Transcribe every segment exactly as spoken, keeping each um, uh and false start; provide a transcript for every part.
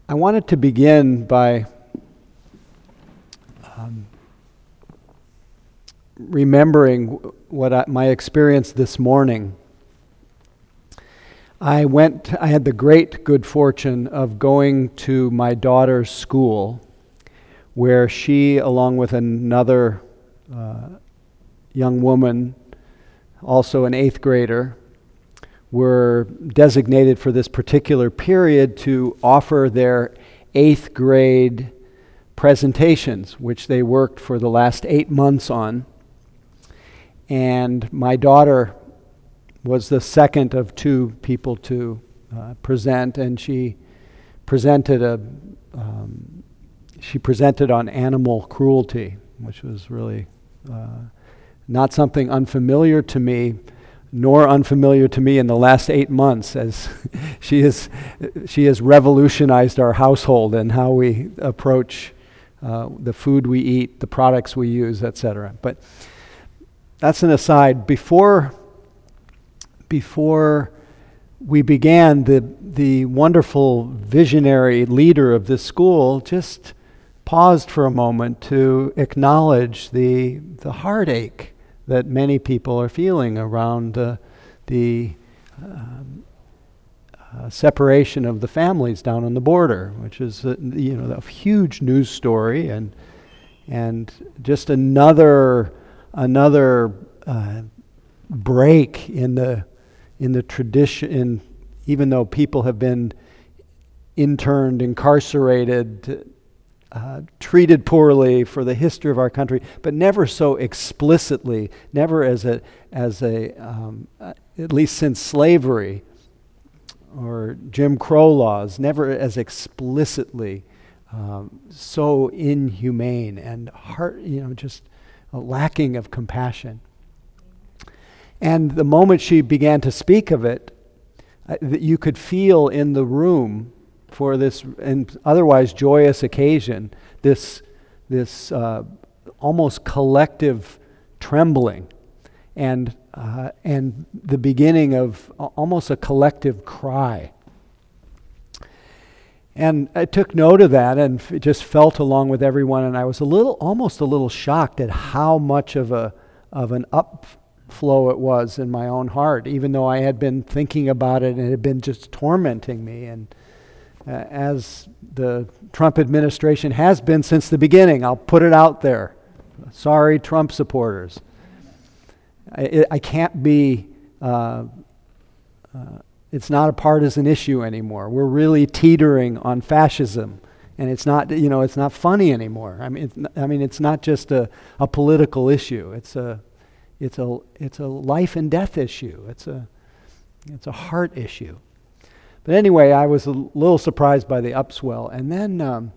I wanted to begin by um, remembering what I, my experience this morning. I went, I had the great good fortune of going to my daughter's school, where she, along with another uh, young woman, also an eighth grader, were designated for this particular period to offer their eighth grade presentations, which they worked for the last eight months on. And my daughter was the second of two people to uh, present, and she presented a um, she presented on animal cruelty, which was really uh, not something unfamiliar to me, nor unfamiliar to me in the last eight months, as she has she has revolutionized our household and how we approach uh, the food we eat, the products we use, et cetera. But that's an aside. Before before we began, the the wonderful visionary leader of this school just paused for a moment to acknowledge the the heartache that many people are feeling around uh, the um, uh, separation of the families down on the border, which is uh, you know a huge news story, and and just another another uh, break in the in the tradition. In, even though people have been interned, incarcerated, Uh, treated poorly for the history of our country, but never so explicitly, never as a, as a um, uh, at least since slavery or Jim Crow laws, never as explicitly um, so inhumane and heart, you know, just a lacking of compassion. And the moment she began to speak of it, uh, that you could feel in the room for this and otherwise joyous occasion, this this uh, almost collective trembling, and uh, and the beginning of almost a collective cry. And I took note of that and f- just felt along with everyone, and I was a little, almost a little shocked at how much of a of an upflow it was in my own heart, even though I had been thinking about it and it had been just tormenting me. And Uh, as the Trump administration has been since the beginning. I'll put it out there. Sorry, Trump supporters. I, I can't be, uh, uh, it's not a partisan issue anymore. We're really teetering on fascism, and it's not, you know, it's not funny anymore. I mean, it's not, I mean, it's not just a, a political issue. It's a, it's a, it's a life and death issue. It's a, it's a heart issue. But anyway, I was a little surprised by the upswell. And then um,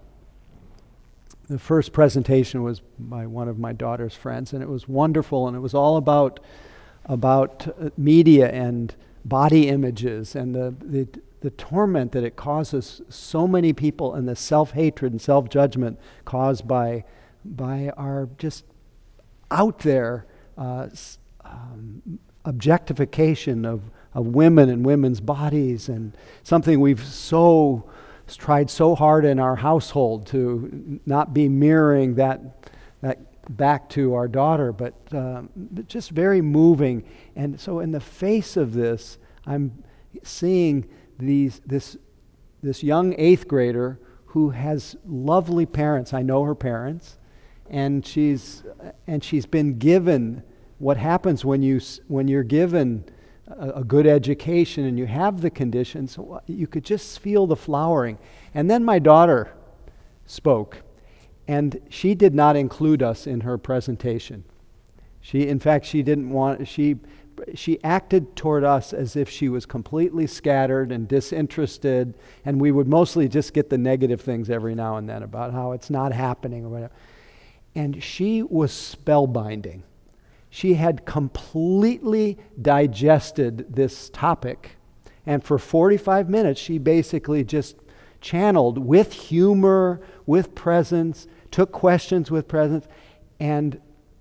the first presentation was by one of my daughter's friends, and it was wonderful, and it was all about about uh, media and body images and the, the the torment that it causes so many people, and the self-hatred and self-judgment caused by by our just out there uh, um, objectification of of women and women's bodies, and something we've so tried so hard in our household to not be mirroring that that back to our daughter, but, um, but just very moving. And so in the face of this, I'm seeing these this this young eighth grader who has lovely parents. I know her parents, and she's and she's been given what happens when you when you're given a good education and you have the conditions. You could just feel the flowering. And then my daughter spoke, and she did not include us in her presentation. She, in fact, she didn't want, she she acted toward us as if she was completely scattered and disinterested, and we would mostly just get the negative things every now and then about how it's not happening or whatever. And she was spellbinding. She had completely digested this topic, and for forty-five minutes she basically just channeled with humor, with presence, took questions with presence, and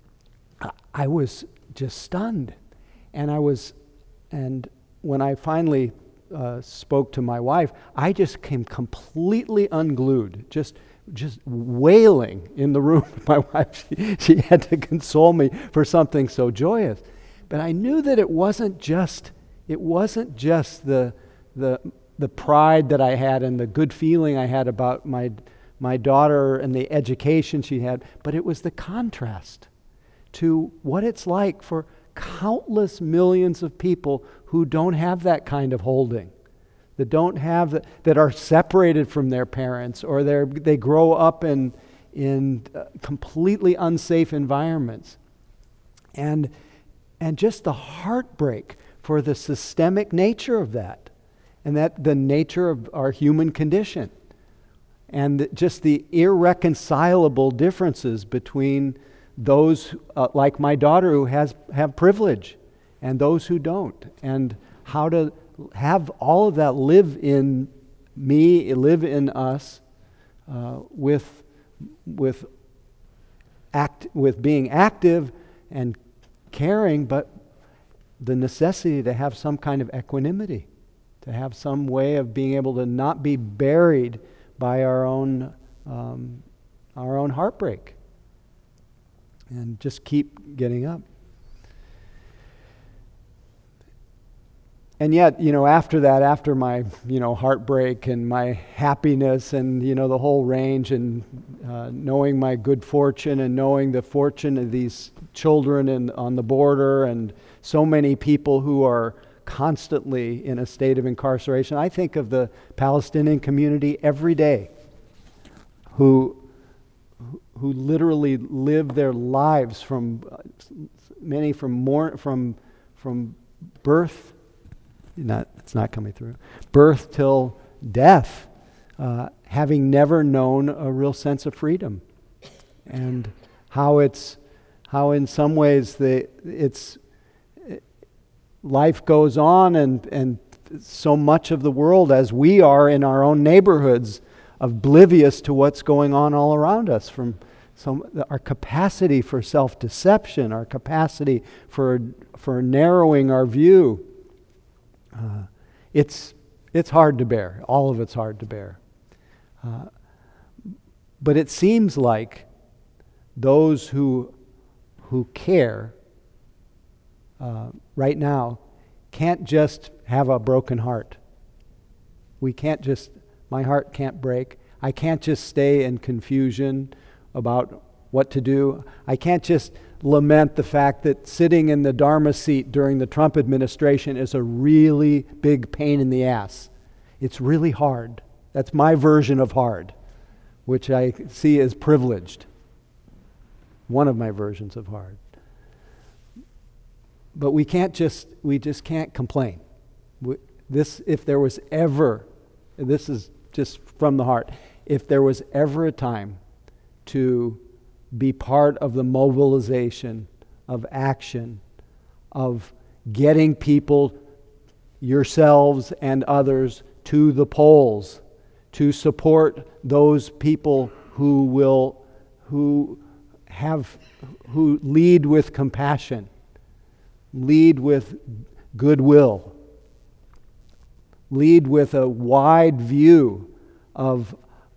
I was just stunned. And I was, and when I finally uh, spoke to my wife, I just came completely unglued, just just wailing in the room. My wife, she, she had to console me for something so joyous. But I knew that it wasn't just it wasn't just the the the pride that I had and the good feeling I had about my my daughter and the education she had, but it was the contrast to what it's like for countless millions of people who don't have that kind of holding, that don't have the, that are separated from their parents, or they they grow up in in uh, completely unsafe environments, and and just the heartbreak for the systemic nature of that, and that the nature of our human condition, and the, just the irreconcilable differences between those uh, like my daughter who has have privilege and those who don't, and how to have all of that live in me, live in us, uh, with with act with being active and caring, but the necessity to have some kind of equanimity, to have some way of being able to not be buried by our own um, our own heartbreak, and just keep getting up. And yet, you know, after that, after my, you know, heartbreak and my happiness and, you know, the whole range, and uh, knowing my good fortune and knowing the fortune of these children in, on the border, and so many people who are constantly in a state of incarceration. I think of the Palestinian community every day who who literally live their lives from, many from more, from from birth, not it's not coming through, birth till death, uh, having never known a real sense of freedom, and how it's how in some ways the it's life goes on, and and so much of the world, as we are in our own neighborhoods, oblivious to what's going on all around us, from some our capacity for self-deception, our capacity for for narrowing our view. Uh, it's it's hard to bear. All of it's hard to bear. Uh, but it seems like those who who care uh, right now can't just have a broken heart. We can't just, my heart can't break. I can't just stay in confusion about what to do. I can't just lament the fact that sitting in the Dharma seat during the Trump administration is a really big pain in the ass. It's really hard. That's my version of hard, which I see as privileged. One of my versions of hard. But we can't just, we just can't complain. We, this, if there was ever, this is just from the heart, if there was ever a time to be part of the mobilization, of action, of getting people, yourselves and others, to the polls, to support those people who will, who have, who lead with compassion, lead with goodwill, lead with a wide view of,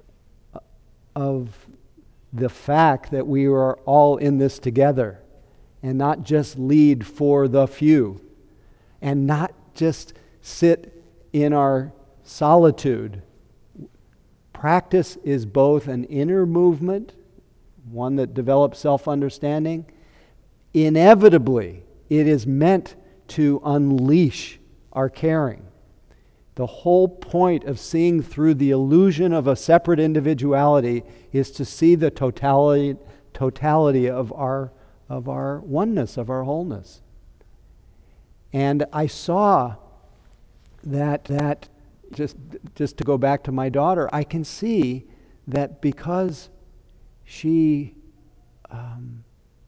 of the fact that we are all in this together, and not just lead for the few, and not just sit in our solitude. Practice is both an inner movement, one that develops self-understanding. Inevitably, it is meant to unleash our caring. The whole point of seeing through the illusion of a separate individuality is to see the totality, totality of our of our oneness, of our wholeness. And I saw that that just just to go back to my daughter, I can see that because she um,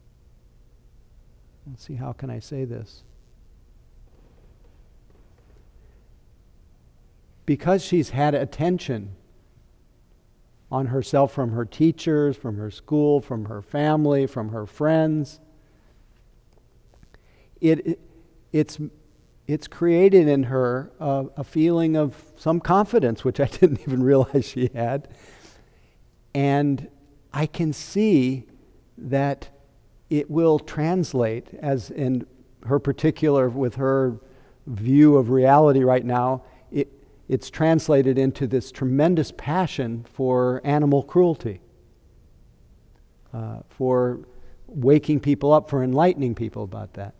let's see, how can I say this? Because she's had attention on herself from her teachers, from her school, from her family, from her friends, it, it it's it's created in her a, a feeling of some confidence, which I didn't even realize she had. And I can see that it will translate, as in her particular, with her view of reality right now, it, it's translated into this tremendous passion for animal cruelty, uh, for waking people up, for enlightening people about that.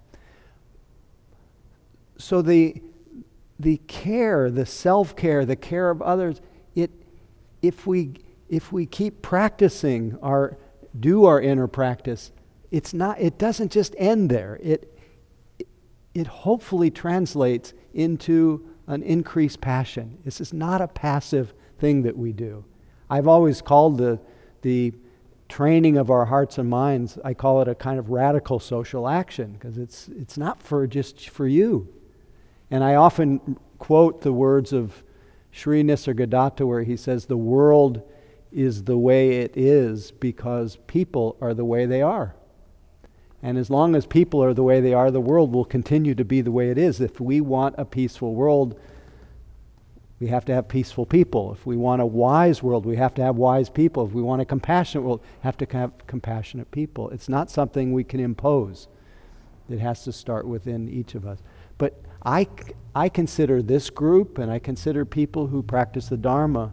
So the the care, the self-care, the care of others, it if we if we keep practicing our do our inner practice, it's not it doesn't just end there. It it, it hopefully translates into an increased passion. This is not a passive thing that we do. I've always called the the training of our hearts and minds, I call it a kind of radical social action, because it's it's not for just for you. And I often quote the words of Sri Nisargadatta, where he says, the world is the way it is because people are the way they are. And as long as people are the way they are, the world will continue to be the way it is. If we want a peaceful world, we have to have peaceful people. If we want a wise world, we have to have wise people. If we want a compassionate world, we have to have compassionate people. It's not something we can impose. It has to start within each of us. But I, I consider this group, and I consider people who practice the Dharma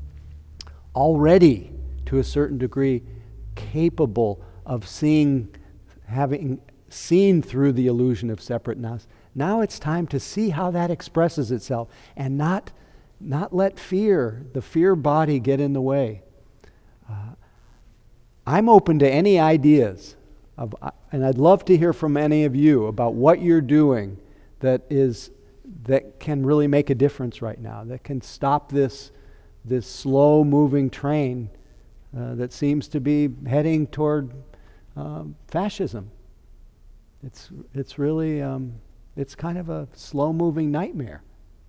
already, to a certain degree, capable of seeing, having seen through the illusion of separateness. Now it's time to see how that expresses itself, and not, not let fear, the fear body, get in the way. Uh, I'm open to any ideas, of, and I'd love to hear from any of you about what you're doing that is that can really make a difference right now, that can stop this this slow-moving train uh, that seems to be heading toward um, fascism. It's it's really um, it's kind of a slow-moving nightmare.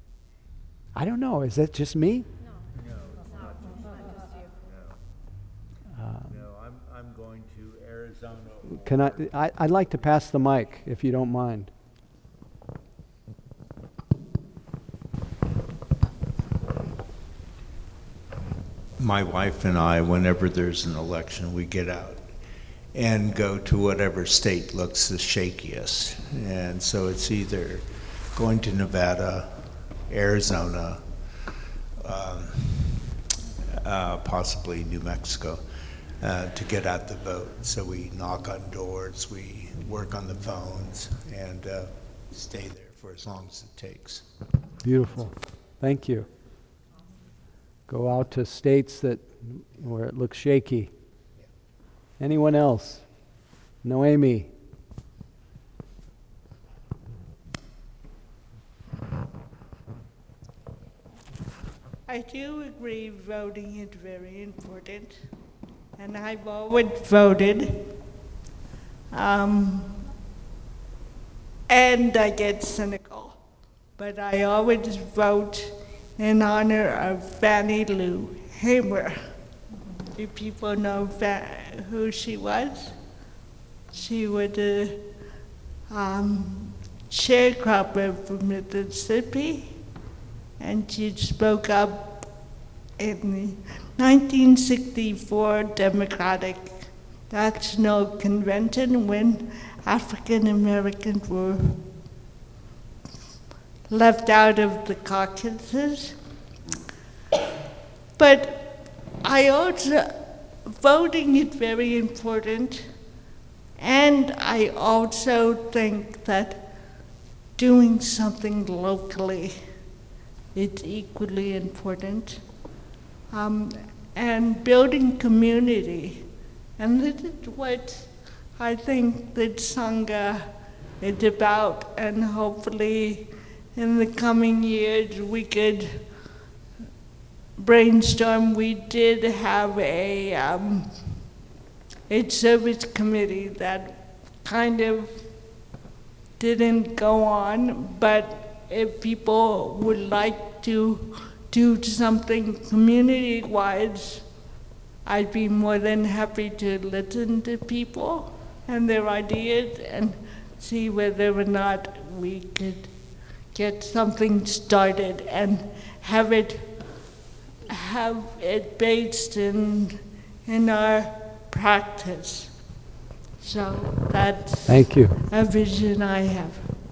I don't know. Is that just me? No, no, it's not, it's not just you. No, no I'm I'm going to Arizona. Can I, I? I'd like to pass the mic, if you don't mind. My wife and I, whenever there's an election, we get out and go to whatever state looks the shakiest. And so it's either going to Nevada, Arizona, um, uh, possibly New Mexico, uh, to get out the vote. So we knock on doors, we work on the phones, and uh, stay there for as long as it takes. Beautiful. Thank you. Go out to states that where it looks shaky. Anyone else? Noemi. I do agree voting is very important, and I've always voted. Um, and I get cynical, but I always vote in honor of Fannie Lou Hamer. Do people know fa- who she was? She was a um, sharecropper from Mississippi, and she spoke up in the nineteen sixty-four Democratic National Convention when African Americans were left out of the caucuses. But I also, voting is very important, and I also think that doing something locally is equally important, um, and building community. And this is what I think that Sangha is about, and hopefully in the coming years we could brainstorm. We did have a, um, a service committee that kind of didn't go on, but if people would like to do something community-wise, I'd be more than happy to listen to people and their ideas and see whether or not we could get something started and have it have it based in in our practice. So that's Thank you. a vision I have.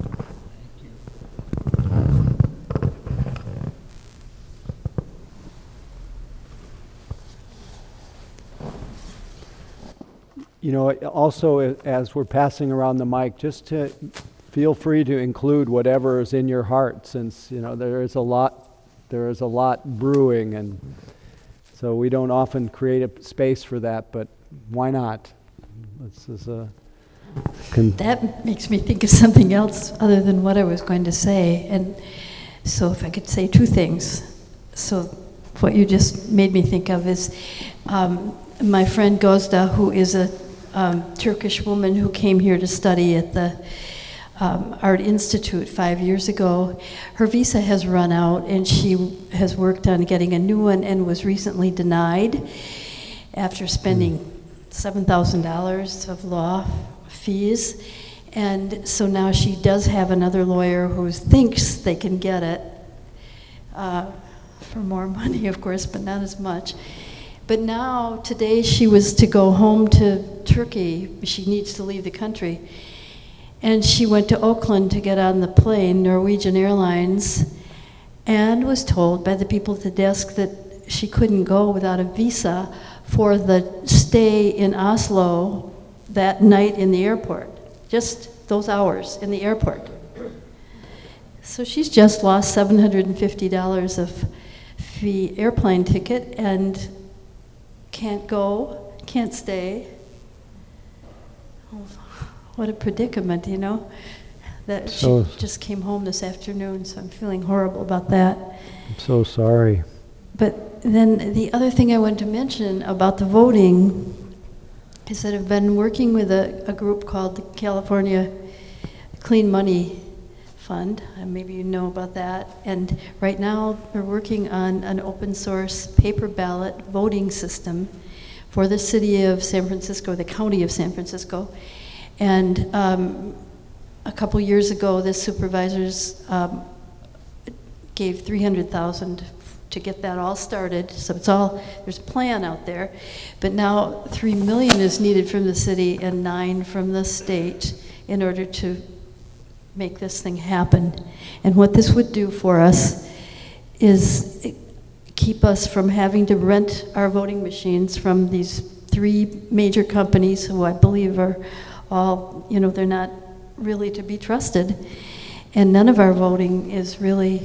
You know, also, as we're passing around the mic, just to feel free to include whatever is in your heart, since, you know, there is a lot, there is a lot brewing, and so we don't often create a space for that, but why not? This is a... Con- That makes me think of something else other than what I was going to say, and so if I could say two things. So what you just made me think of is um, my friend Gozda, who is a um, Turkish woman who came here to study at the um, Art Institute five years ago. Her visa has run out, and she has worked on getting a new one and was recently denied after spending seven thousand dollars of law fees. And so now she does have another lawyer who thinks they can get it uh, for more money, of course, but not as much. But now, today, she was to go home to Turkey. She needs to leave the country. And she went to Oakland to get on the plane, Norwegian Airlines, and was told by the people at the desk that she couldn't go without a visa for the stay in Oslo that night in the airport. Just those hours in the airport. So she's just lost seven hundred fifty dollars of fee airplane ticket and can't go, can't stay. Oh, what a predicament, you know? That So- she just came home this afternoon, so I'm feeling horrible about that. I'm so sorry. But then the other thing I wanted to mention about the voting is that I've been working with a, a group called the California Clean Money Fund, and maybe you know about that. And right now we're working on an open source paper ballot voting system for the city of San Francisco, the county of San Francisco. And um, a couple years ago, the supervisors um, gave three hundred thousand dollars to get that all started. So it's all, there's a plan out there. But now three million is needed from the city and nine from the state in order to make this thing happen. And what this would do for us is keep us from having to rent our voting machines from these three major companies who I believe are all, you know, they're not really to be trusted. And none of our voting is really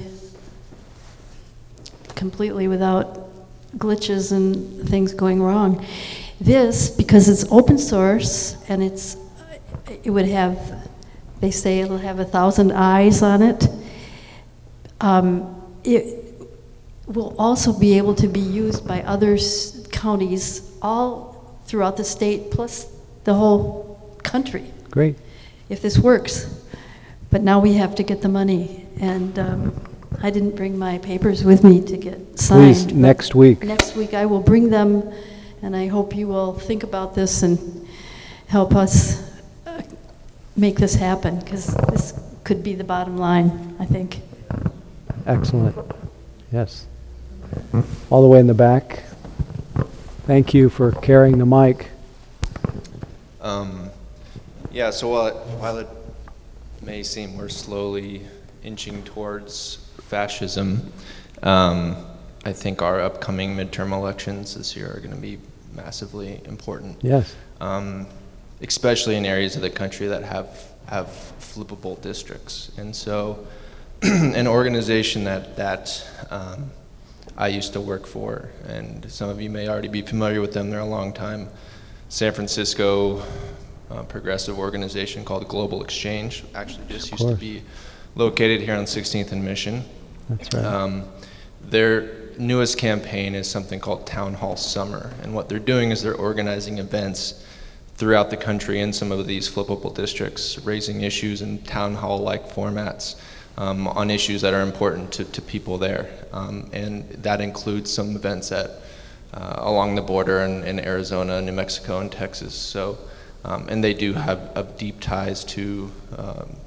completely without glitches and things going wrong. This, because it's open source and it's, it would have, they say it'll have a thousand eyes on it. Um, it will also be able to be used by other s- counties all throughout the state, plus the whole country, Great. if this works. But now we have to get the money, and um, I didn't bring my papers with me to get signed. Please, but next week. Next week I will bring them, and I hope you will think about this and help us uh, make this happen, because this could be the bottom line, I think. Excellent. Yes. All the way in the back. Thank you for carrying the mic. Um, yeah, so while it, while it may seem we're slowly inching towards fascism, um, I think our upcoming midterm elections this year are going to be massively important. Yes. Um, especially in areas of the country that have have flippable districts. And so an organization that, that um, I used to work for, and some of you may already be familiar with them, they're a long time San Francisco uh, progressive organization called Global Exchange, actually just used to be located here on sixteenth and Mission. That's right. Um, their newest campaign is something called Town Hall Summer, and what they're doing is they're organizing events throughout the country in some of these flippable districts, raising issues in town hall-like formats um, on issues that are important to, to people there. Um, and that includes some events at uh, along the border in, in Arizona, New Mexico, and Texas. So, um, and they do have, have deep ties to um,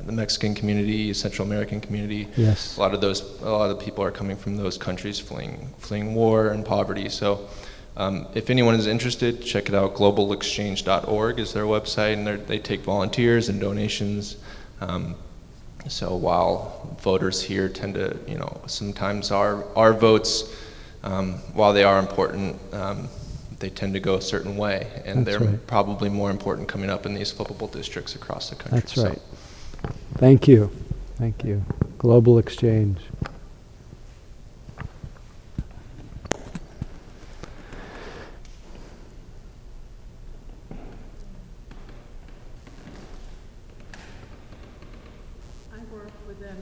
the Mexican community, Central American community. Yes. A lot of those, a lot of the people are coming from those countries fleeing, fleeing war and poverty. So um, if anyone is interested, check it out. global exchange dot org is their website, and they take volunteers and donations. Um, so while voters here tend to, you know, sometimes our, our votes, um, while they are important, um, they tend to go a certain way, and That's they're right. probably more important coming up in these flippable districts across the country. That's right. Thank you. Thank you. Global Exchange. I work within,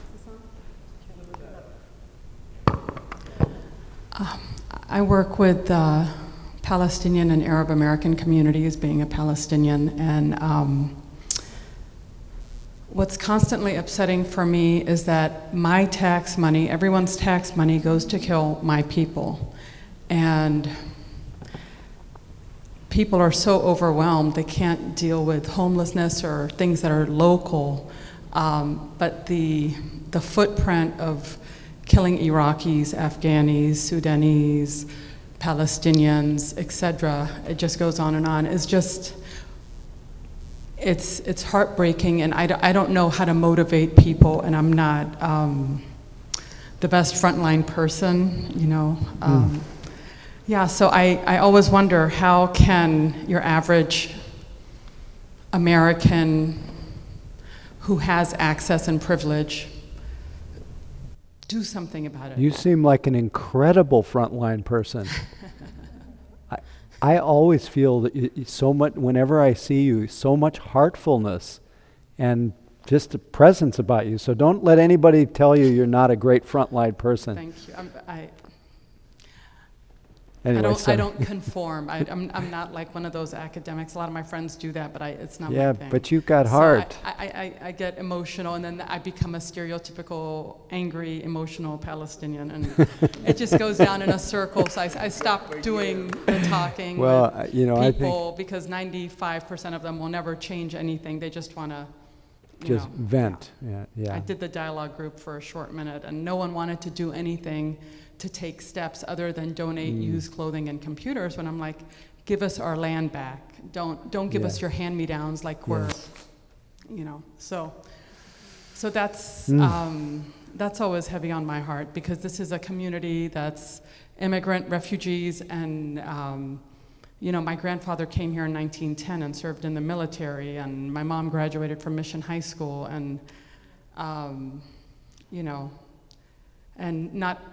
um, I work with uh, Palestinian and Arab American communities, being a Palestinian, and um, what's constantly upsetting for me is that my tax money, everyone's tax money, goes to kill my people. And people are so overwhelmed, they can't deal with homelessness or things that are local. Um, but the, the footprint of killing Iraqis, Afghanis, Sudanese, Palestinians, et cetera, it just goes on and on, is just, it's, it's heartbreaking, and I, d- I don't know how to motivate people, and I'm not um, the best frontline person, you know. Um, mm. Yeah, so I, I always wonder, how can your average American who has access and privilege do something about it? You seem like an incredible frontline person. I, I always feel that you, you so much, whenever I see you, so much heartfulness and just a presence about you. So don't let anybody tell you you're not a great frontline person. Thank you. I'm, I, Anyway, I don't. so I don't conform. I, I'm. I'm not like one of those academics. A lot of my friends do that, but I. It's not yeah, my thing. but you've got So heart. I, I, I, I get emotional, and then I become a stereotypical, angry, emotional Palestinian, and it just goes down in a circle. So I, I stop doing the talking Well, with uh, you know, I think people, because ninety-five percent of them will never change anything. They just want to. just know, vent. Yeah, yeah. I did the dialogue group for a short minute, and no one wanted to do anything to take steps other than donate Mm. used clothing and computers. When I'm like, give us our land back. Don't don't give Yeah. us your hand-me-downs like we're, Yes. you know. So, so that's Mm. um, that's always heavy on my heart, because this is a community that's immigrant refugees, and um, you know, my grandfather came here in nineteen ten and served in the military, and my mom graduated from Mission High School, and um, you know, and not.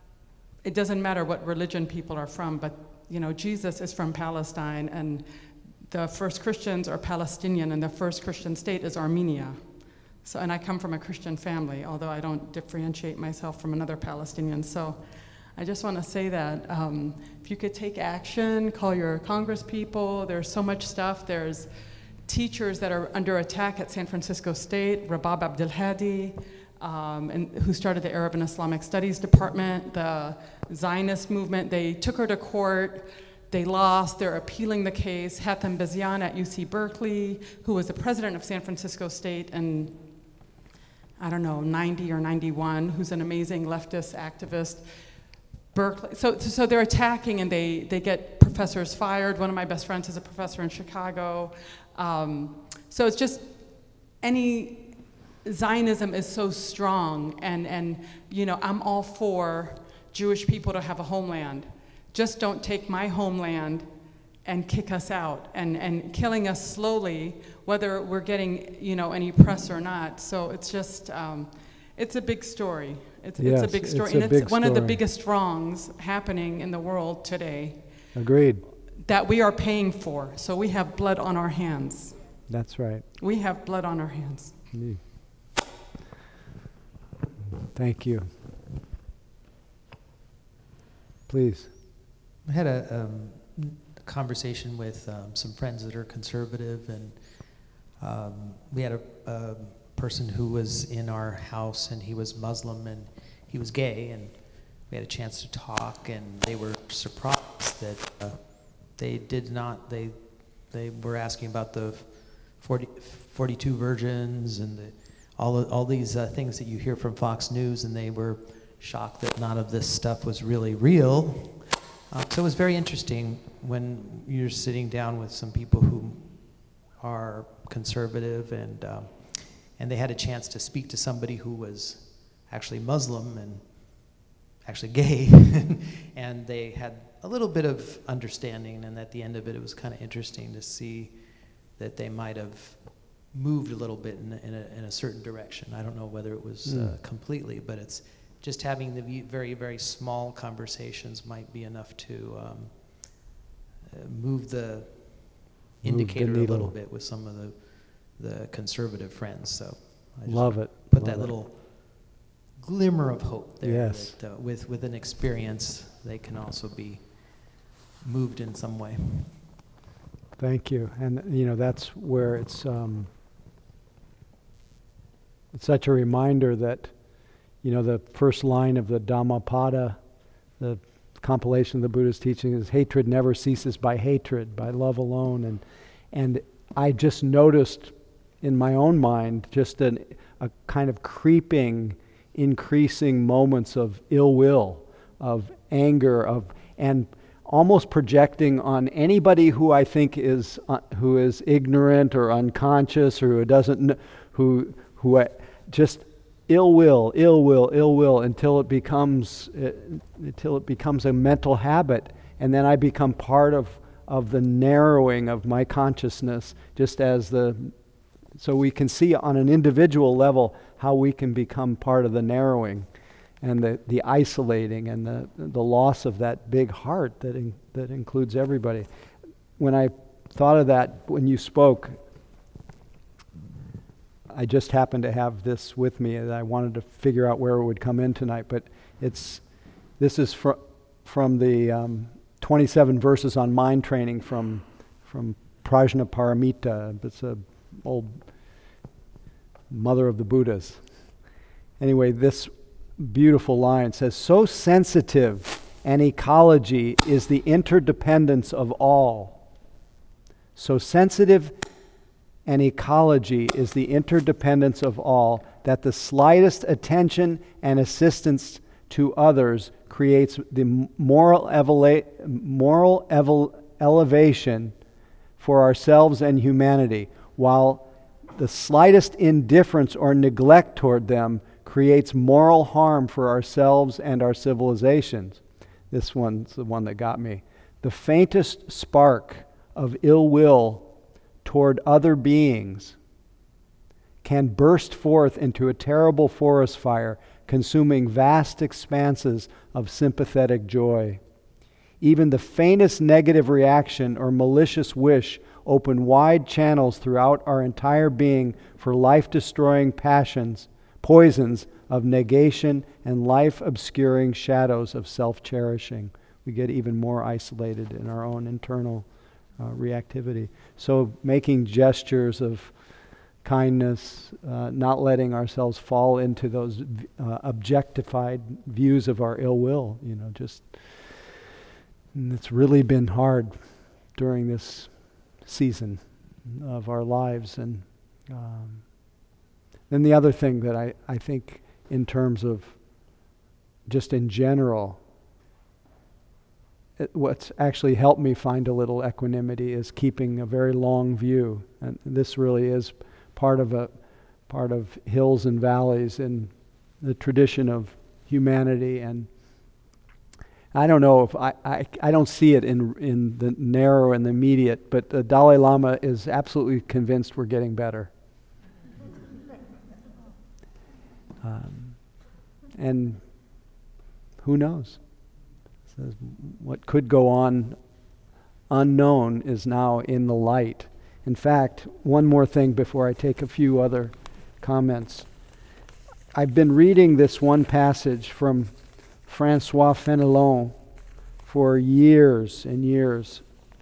It doesn't matter what religion people are from, but you know, Jesus is from Palestine, and the first Christians are Palestinian, and the first Christian state is Armenia. So, and I come from a Christian family, although I don't differentiate myself from another Palestinian. So I just want to say that um, if you could take action, call your Congress people. There's so much stuff. There's teachers that are under attack at San Francisco State, Rabab Abdelhadi, Um, and who started the Arab and Islamic Studies Department, the Zionist movement. They took her to court, they lost, they're appealing the case. Hatem Bezian at U C Berkeley, who was the president of San Francisco State in, I don't know, ninety or ninety-one, who's an amazing leftist activist. Berkeley, so, so they're attacking, and they, they get professors fired. One of my best friends is a professor in Chicago. Um, so it's just any, Zionism is so strong, and, and you know, I'm all for Jewish people to have a homeland. Just don't take my homeland and kick us out, and, and killing us slowly, whether we're getting, you know, any press or not. So it's just, um, it's a big story. It's, Yes, it's a big story, it's a and it's big one of the story. biggest wrongs happening in the world today Agreed. that we are paying for. So we have blood on our hands. That's right. We have blood on our hands. Mm. Thank you. Please. I had a um, conversation with um, some friends that are conservative, and um, we had a, a person who was in our house, and he was Muslim, and he was gay, and we had a chance to talk, and they were surprised that uh, they did not, they they were asking about the forty, forty-two virgins and the all of, all these uh, things that you hear from Fox News, and they were shocked that none of this stuff was really real. Uh, so it was very interesting when you're sitting down with some people who are conservative, and um, and they had a chance to speak to somebody who was actually Muslim and actually gay, and they had a little bit of understanding, and at the end of it, it was kind of interesting to see that they might have moved a little bit in, in, a, in a certain direction. I don't know whether it was mm. uh, completely, but it's just having the very, very small conversations might be enough to um, uh, move the move indicator the a little bit with some of the the conservative friends. So I just love it. Put love that it. little glimmer of hope there. Yes. That, uh, with with an experience, they can also be moved in some way. Thank you. And, you know, that's where it's, um, it's such a reminder that, you know, the first line of the Dhammapada, the compilation of the Buddha's teaching, is hatred never ceases by hatred, by love alone. And and I just noticed in my own mind just an, a kind of creeping, increasing moments of ill will, of anger, of and almost projecting on anybody who I think is uh, who is ignorant or unconscious or who doesn't kn- who who I, just ill will, ill will, ill will until it becomes uh, until it becomes a mental habit, and then I become part of of the narrowing of my consciousness. Just as the so we can see on an individual level how we can become part of the narrowing and the, the isolating and the the loss of that big heart that in, that includes everybody. When I thought of that when you spoke, I just happened to have this with me, and I wanted to figure out where it would come in tonight. But it's this is fr- from the um, twenty-seven verses on mind training from from Prajnaparamita. It's a old mother of the Buddhas. Anyway, this beautiful line says, "So sensitive an ecology is the interdependence of all. So sensitive an ecology is the interdependence of all, that the slightest attention and assistance to others creates the moral, evela- moral evel- elevation for ourselves and humanity, while the slightest indifference or neglect toward them creates moral harm for ourselves and our civilizations." This one's the one that got me. "The faintest spark of ill will toward other beings can burst forth into a terrible forest fire, consuming vast expanses of sympathetic joy. Even the faintest negative reaction or malicious wish open wide channels throughout our entire being for life-destroying passions, poisons of negation, and life-obscuring shadows of self-cherishing." We get even more isolated in our own internal uh, reactivity. So making gestures of kindness, uh, not letting ourselves fall into those uh, objectified views of our ill will, you know, just, and it's really been hard during this season of our lives. And um, then the other thing that I, I think in terms of just in general, it, what's actually helped me find a little equanimity is keeping a very long view. And this really is part of a part of hills and valleys in the tradition of humanity. And I don't know if I, I, I don't see it in in the narrow and the immediate, but the Dalai Lama is absolutely convinced we're getting better. Um, and who knows? Says what could go on unknown is now in the light. In fact, one more thing before I take a few other comments. I've been reading this one passage from Francois Fenelon for years and years.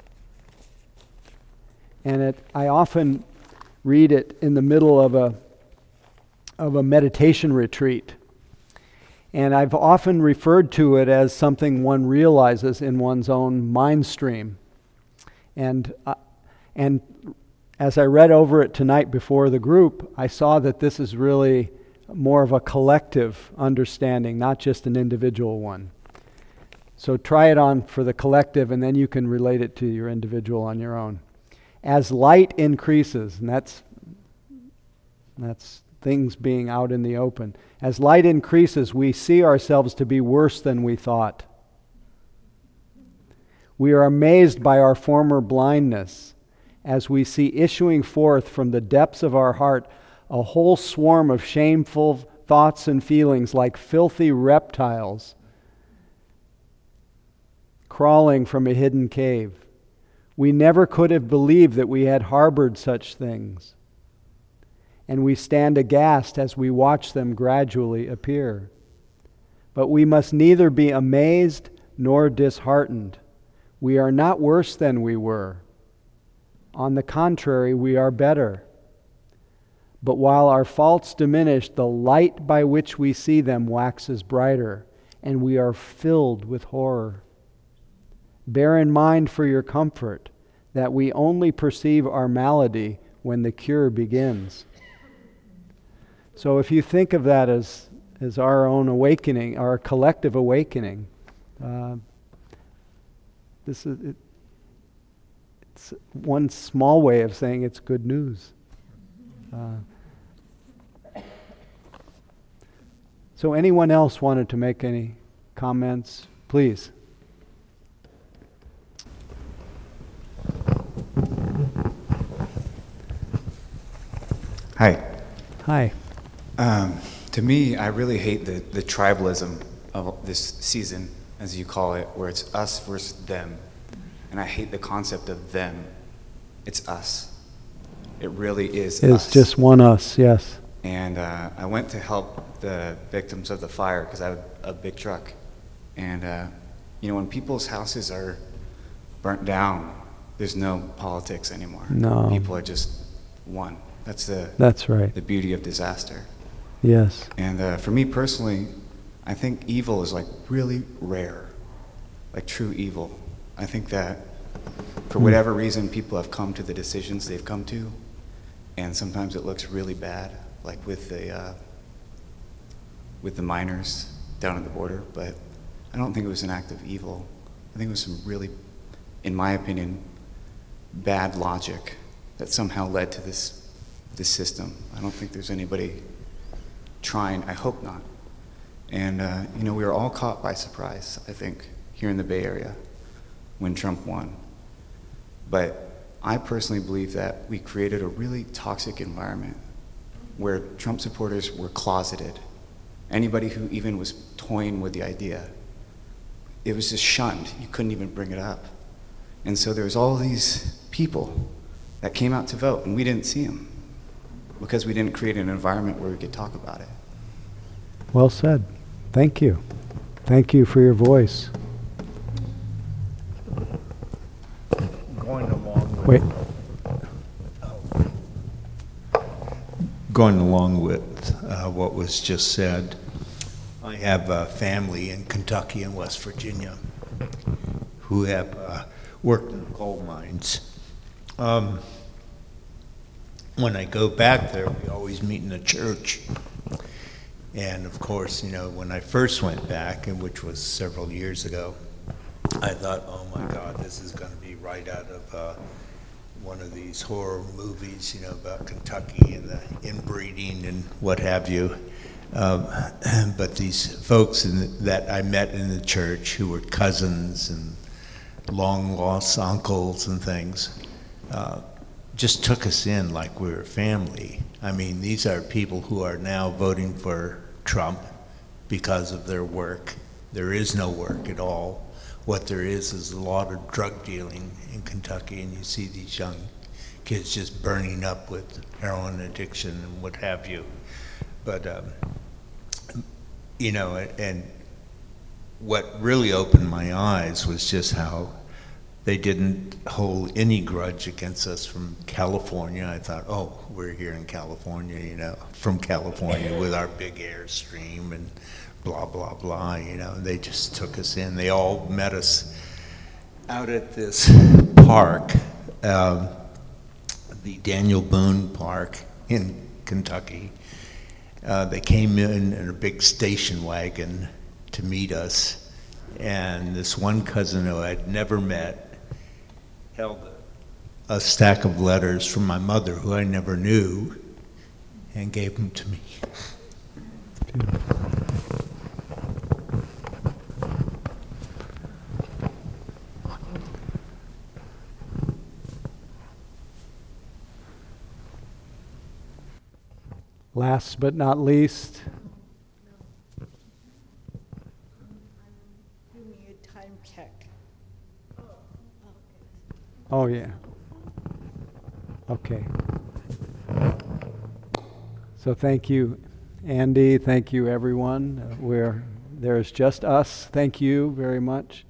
And it, I often read it in the middle of a of a meditation retreat. And I've often referred to it as something one realizes in one's own mind stream. And uh, and as I read over it tonight before the group, I saw that this is really more of a collective understanding, not just an individual one. So try it on for the collective, and then you can relate it to your individual on your own. As light increases, and that's that's things being out in the open. As light increases, we see ourselves to be worse than we thought. We are amazed by our former blindness as we see issuing forth from the depths of our heart a whole swarm of shameful thoughts and feelings like filthy reptiles crawling from a hidden cave. We never could have believed that we had harbored such things. And we stand aghast as we watch them gradually appear. But we must neither be amazed nor disheartened. We are not worse than we were. On the contrary, we are better. But while our faults diminish, the light by which we see them waxes brighter, and we are filled with horror. Bear in mind for your comfort that we only perceive our malady when the cure begins. So if you think of that as, as our own awakening, our collective awakening, uh, this is it, it's one small way of saying it's good news. Uh, so anyone else wanted to make any comments? Please. Hi. Hi. Um, to me, I really hate the, the tribalism of this season, as you call it, where it's us versus them. And I hate the concept of them. It's us. It really is It's us. just one us, yes. And uh, I went to help the victims of the fire because I have a big truck. And, uh, you know, when people's houses are burnt down, there's no politics anymore. No. People are just one. That's the That's right. the beauty of disaster. Yes. And uh, for me personally, I think evil is like really rare, like true evil. I think that for Mm. whatever reason, people have come to the decisions they've come to, and sometimes it looks really bad, like with the uh, with the miners down at the border. But I don't think it was an act of evil. I think it was some really, in my opinion, bad logic that somehow led to this this system. I don't think there's anybody trying. I hope not. And uh, you know, we were all caught by surprise, I think, here in the Bay Area when Trump won. But I personally believe that we created a really toxic environment where Trump supporters were closeted. Anybody who even was toying with the idea, it was just shunned. You couldn't even bring it up. And so there was all these people that came out to vote, and we didn't see them because we didn't create an environment where we could talk about it. Well said. Thank you. Thank you for your voice. Going along with Wait. Going along with uh, what was just said, I have a family in Kentucky and West Virginia who have uh, worked in coal mines. Um, when I go back there, we always meet in the church. And of course, you know, when I first went back, and which was several years ago, I thought, oh my God, this is going to be right out of uh, one of these horror movies, you know, about Kentucky and the inbreeding and what have you. Um, but these folks in the, that I met in the church who were cousins and long lost uncles and things, uh, just took us in like we were family. I mean, these are people who are now voting for Trump because of their work. There is no work at all. What there is is a lot of drug dealing in Kentucky, and you see these young kids just burning up with heroin addiction and what have you. But, um, you know, and what really opened my eyes was just how they didn't hold any grudge against us from California. I thought, oh, we're here in California, you know, from California with our big Airstream and blah, blah, blah, you know. They just took us in. They all met us out at this park um, the Daniel Boone Park in Kentucky. Uh, they came in in a big station wagon to meet us, and this one cousin who I'd never met held a stack of letters from my mother, who I never knew, and gave them to me. Last but not least, Give me a time check. oh yeah. Okay. So thank you, Andy. Thank you, everyone. Uh, we're, there's just us. Thank you very much.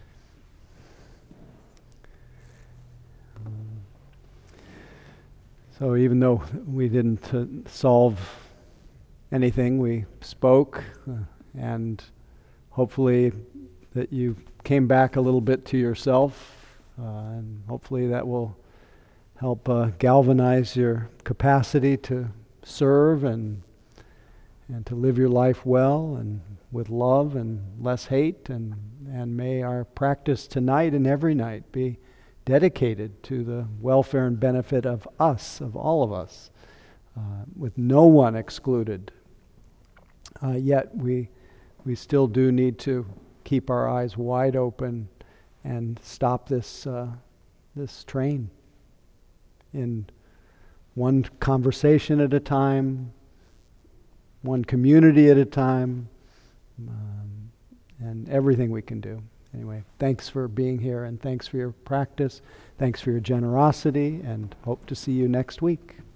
So even though we didn't uh, solve anything, we spoke, uh, and hopefully that you came back a little bit to yourself, uh, and hopefully that will help uh, galvanize your capacity to serve and and to live your life well and with love and less hate, and and may our practice tonight and every night be dedicated to the welfare and benefit of us, of all of us, uh, with no one excluded. Uh, yet we we still do need to keep our eyes wide open and stop this uh, this train in one conversation at a time, one community at a time, um, and everything we can do. Anyway, thanks for being here, and thanks for your practice. Thanks for your generosity, and hope to see you next week.